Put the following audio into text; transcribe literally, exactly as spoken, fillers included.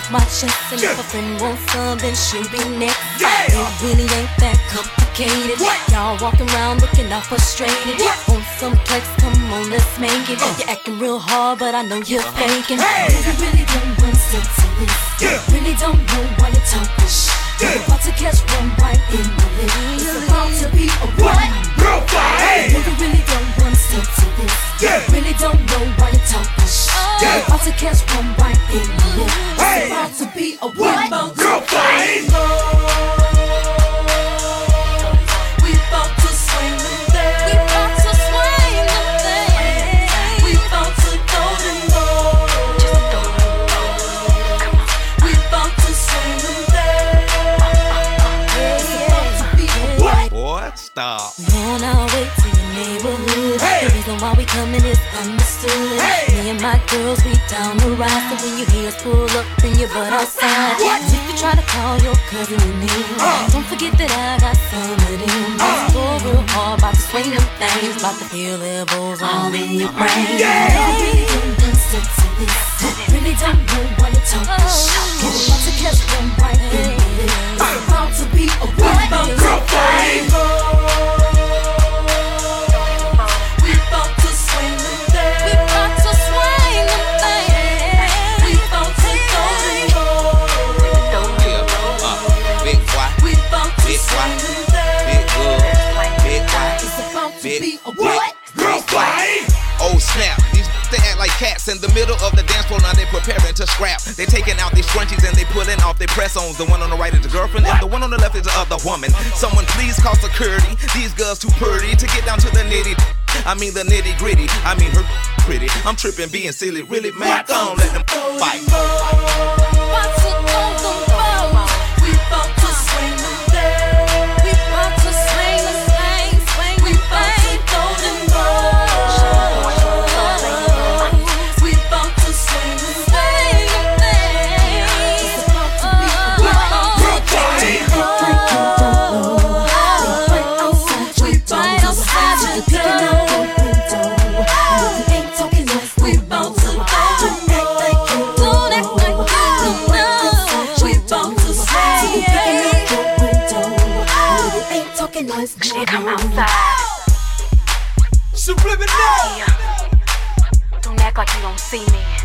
my chest. And if a friend wants some, then she'll be next. It really ain't that complicated. Y'all walking around looking all frustrated. On some flex, come on, let's make it. You're acting real hard, but I know you're faking. You really don't want sex to this. Really don't know why you're talking shit. You're about to catch one right in the lip. It's about to be a what? Girl fight! You really don't want sex to this. Really don't know why you're talking shit. You're about to catch one right in the lip. It's about to be a what? Girl fight! We about to swing them there. We about to swing them there. We about to throw them low. Just throw them low. Come on. We about to swing them there. It's about to be a what? Boy, stop. We on our way to your neighborhood. Hey. The reason why we coming is understood. Hey. Me and my girls, we down the ride. So when you hear us pull up, bring your butt outside. What? If you try to call your cousin in here, Uh. don't forget that I got some of them. Uh. Go real hard, about to swing them things, about to feel levels all in your brain. Yeah. Really don't want sex to this. Really don't know why you're talking shit. You're about to catch one right in the lip. It's about to be a what? Girl fight! We about to swing them there. We about to swing them there. We about to throw them low. Uh, big boy, We about to big swing boy, them there. big girl, big boy, It's about to big, be a big what? girl fight! Oh snap, these they act like cats in the middle of the dance floor. Now they preparing to scrap. They taking out these scrunchies and they pulling off their press-ons. The one on the right is the girlfriend and the one on the left is the other woman. Someone please call security. These girls too pretty to get down to the nitty. I mean the nitty gritty. I mean her pretty. I'm tripping, being silly. Really, man, don't let them fight. What's it on the road? We about to swing them there. We about to swing them, swing, swing, we about to throw them low. We about to swing them, swing them there. It's about to be a what? Girl fight! We right outside the door. Ain't talking nice. We about to don't act like you don't act like you don't know. We about to say ain't talking nice. Shit, I'm outside. Subliminal! Don't act like you don't see me.